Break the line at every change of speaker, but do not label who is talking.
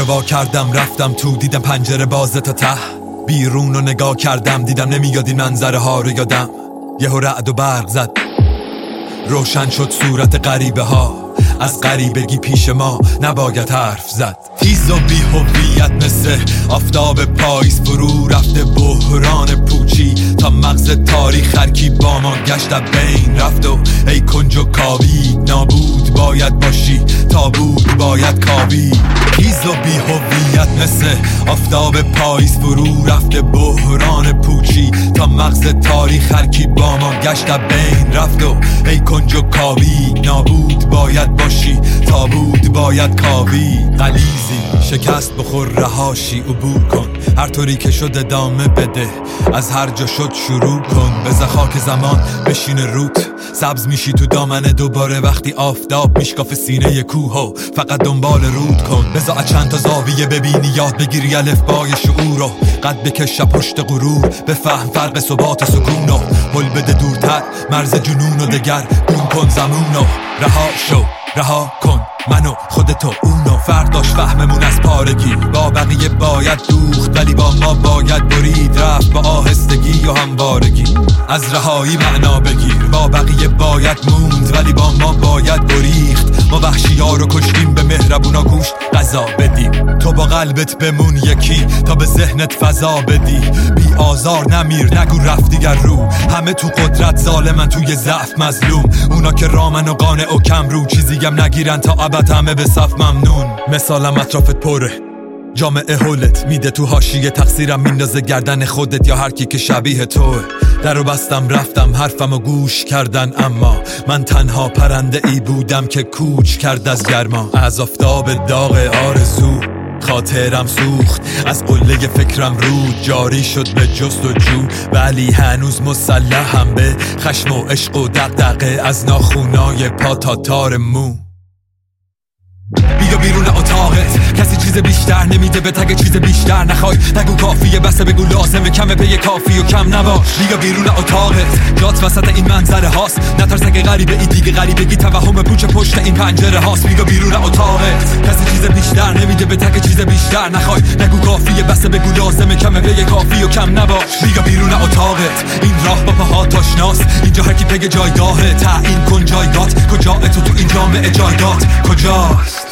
وا کردم رفتم تو، دیدم پنجره بازه تا ته، بیرون رو نگاه کردم دیدم نمیاد این منظره ها رو یادم. یهو رعد و برق زد، روشن شد صورت غریبه ها، از غریبگی پیش ما نباید حرف زد. تیز و بی هویت مثل آفتاب پاییز فرو رفته بحران پوچی، تا مغز تاریخ هرکی با ما گشت بین رفت و ای کنج و کاوی، نابود باید باشی تابود باید کاوی. تیز و بی هویت مثل آفتاب پاییز فرو رفته بحران پوچی، تا مغز تاریخ هرکی با ما گشت بین رفت و ای کنج و کاوی، نابود باید باشی تابود باید کاوی. غلیظی شکست بخور رهاشی عبور کن، هر طوری که شد ادامه بده، از هر جا شد شروع کن. بذار خاک زمان بشینه روت، سبز میشی تو دامنه دوباره وقتی آفتاب میشکاف سینه کوه و فقط دنبال رود کن. بذار چند تا زاویه ببینی یاد بگیری الفبای شعور رو، قد بکش پشت غرور بفهم فرق ثبات سکون و هل بده دورتر مرز جنون و دگر گم کن زمون و رها شو رها کن منو خودتو اونو. فرق داشت فهممون از پارگی، با بقیه باید دوخت ولی با ما باید برید رفت با آهستگی و هموارگی. از رهایی معنا بگیر، با بقیه باید موند ولی با ما باید بریخت. ما وحشی ها رو کشتیم به مهربونا گوشت غذا بدیم، تو با قلبت بمون یکی تا به ذهنت فضا بدی. بی آزار نمیر نگو رفت دیگر رو، همه تو قدرت ظالمن توی ضعف مظلوم. اونا که رامن و قانع و کم رو، چیزیم نگیرن تا ابد همه به صف ممنون. مثالم اطرافت پره، جامعه هولت میده تو حاشیه، تقصیرم میندازه گردن خودت یا هر کی که شبیه توه. درو بستم رفتم حرفمو گوش کردن، اما من تنها پرنده ای بودم که کوچ کرد از گرما. از آفتاب داغ آرزو خاطرم سوخت، از قله فکرم رود جاری شد به جستجو، ولی هنوز مسلحم به خشم و عشق و دغدغه، از ناخونای پا تا تار مو. بیا بیرون اتاقت، کسی چیز بیشتر نمیده به تگ چیز بیشتر نخوای. نگو کافیه بسه بگو لازمه، کمه پی کافی و کم نباش. بیا بیرون اتاقت، جات وسط این منظره هاست، نترس اگه غریبه ای دیگه غریبگی توهم پوچ پشت این پنجره هاست. بیا بیرون اتاقت، کسی چیز بیشتر نمیده به تگ چیز بیشتر نخوای. نگو کافیه بسه بگو لازمه، کمه پی کافی و کم نباش. بیا بیرون اتاقت، این راه با پاهات آشناست، اینجا هر کی پگ جایگاهه. تعیین کن جایگات کجا، تو این جامعه جایگات کجاست.